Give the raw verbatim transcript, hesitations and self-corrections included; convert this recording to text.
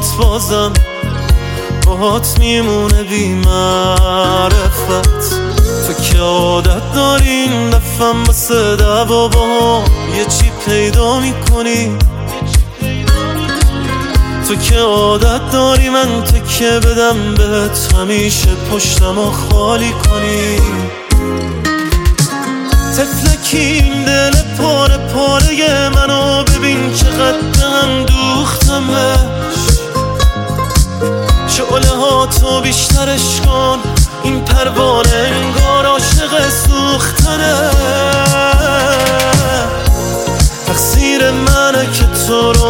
باهات بازم باهات میمونه بی معرفت. تو که عادت داری این دفعم واسه دعوا با یه چی پیدا میکنی. تو که عادت داری من تکه بدم بهت همیشه پشتم و خالی کنی. تفلکی این دل پاره پاره منو ببین چقدر هم دوختمش. شعله ها تو بیشترش کن این پروانه انگار عاشق سوختنه. تقصیر منه که تو رو